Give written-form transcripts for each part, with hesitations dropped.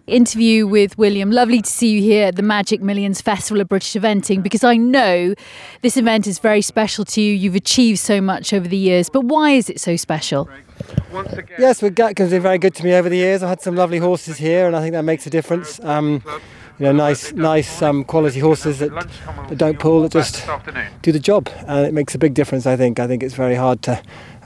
Interview with William. Lovely to see you here at the Magic Millions Festival of British Eventing, because I know this event is very special to you. You've achieved so much over the years, but why is it so special? Yes, well, Gatcombe's been very good to me over the years. I've had some lovely horses here, and I think that makes a difference. Nice quality horses that don't pull, that just do the job, and it makes a big difference. I think it's very hard to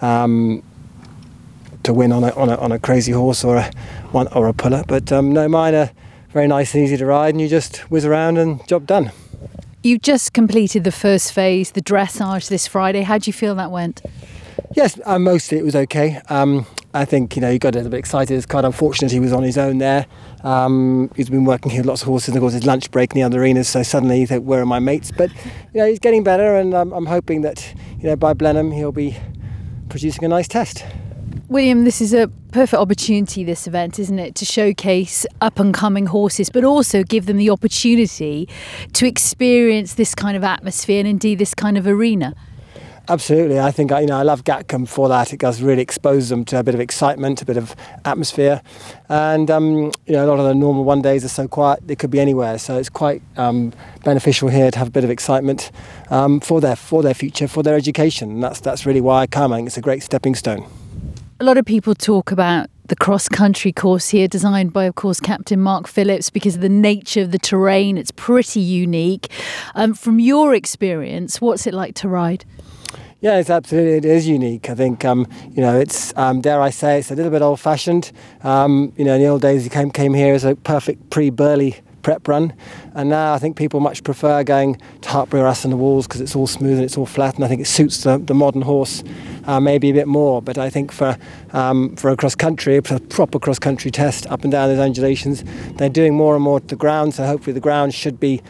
win on a crazy horse or a puller, but no, mine are very nice and easy to ride, and you just whiz around and job done. You just completed the first phase, the dressage, this Friday. How do you feel that went? Yes, mostly it was okay. I think he got a little bit excited. It's quite unfortunate he was on his own there. He's been working here with lots of horses, and of course his lunch break in the other arenas, so suddenly he thought, where are my mates? But he's getting better, and I'm hoping that by Blenheim he'll be producing a nice test. William, this is a perfect opportunity, this event, isn't it, to showcase up-and-coming horses, but also give them the opportunity to experience this kind of atmosphere and indeed this kind of arena. Absolutely. I think I love Gatcombe for that. It does really expose them to a bit of excitement, a bit of atmosphere, and a lot of the normal one days are so quiet they could be anywhere. So it's quite beneficial here to have a bit of excitement for their future, for their education. And that's really why I come. I think it's a great stepping stone. A lot of people talk about the cross-country course here, designed by, of course, Captain Mark Phillips, because of the nature of the terrain. It's pretty unique. From your experience, what's it like to ride? Yeah, it is unique. I think, it's, dare I say, it's a little bit old-fashioned. In the old days, you came here as a perfect pre-Burghley prep run, and now I think people much prefer going to Hartpury or Aston Walls because it's all smooth and it's all flat, and I think it suits the modern horse maybe a bit more. But I think for a cross-country, a proper cross-country test up and down those undulations, they're doing more and more to the ground, so hopefully the ground should be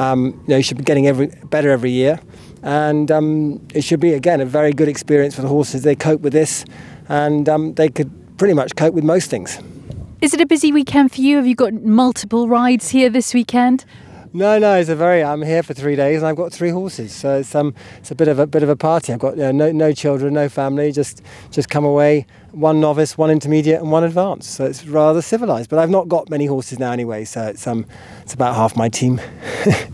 getting better every year. And it should be, again, a very good experience for the horses. They cope with this, and they could pretty much cope with most things. Is it a busy weekend for you? Have you got multiple rides here this weekend? No, I'm here for 3 days, and I've got 3 horses, so it's a bit of a party. I've got no children, no family, just come away, 1 novice, 1 intermediate, and 1 advanced. So it's rather civilised. But I've not got many horses now anyway, so it's about half my team.